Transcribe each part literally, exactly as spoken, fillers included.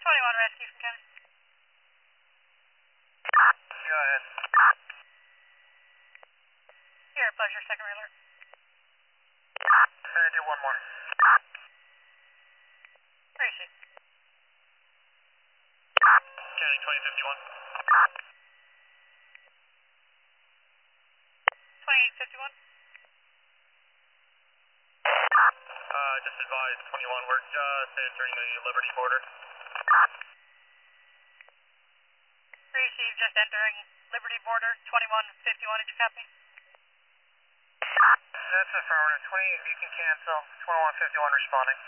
twenty-one rescue from county. Go ahead. Here, pleasure, secondary alert. Can I do one more? Where is she? County twenty fifty-one. twenty-eight fifty-one. Uh, just advised twenty-one, we're just entering the Liberty border. Receive, just entering Liberty border, twenty-one fifty-one, did you copy? That's affirmative. twenty-eight, you can cancel. twenty-one fifty-one responding.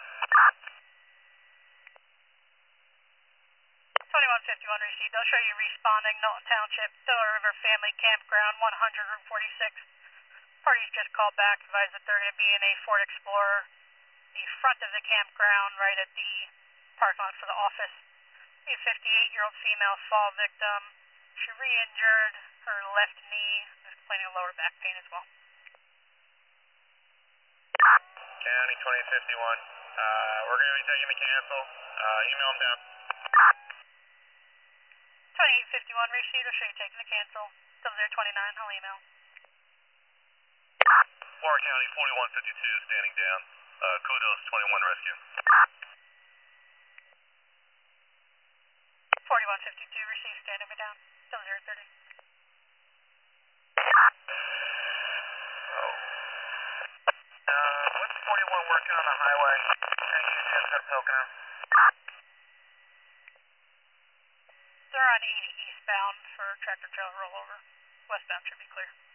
twenty-one fifty-one received. I'll show you responding. Knowlton Township, Stilla River Family Campground, one hundred forty-six. Parties just called back, advised that they're going to be in a Ford Explorer, the front of the campground, right at the parking lot for the office. A fifty-eight-year-old female fall victim. She re-injured her left knee. Is complaining of lower back pain as well. County twenty fifty-one. Uh, we're going to be taking the cancel. Uh, email them down. twenty-eight fifty-one received. I'll show you taking the cancel. Still there, twenty-nine. I'll email. Florida County forty-one fifty-two standing down. Uh, kudos twenty-one rescue. forty-one fifty-two received. Standing me down. Still zero thirty. Oh. Uh, what's forty-one working on the highway? Any units up Pocono? They're on eighty eastbound for tractor trailer rollover. Westbound should be clear.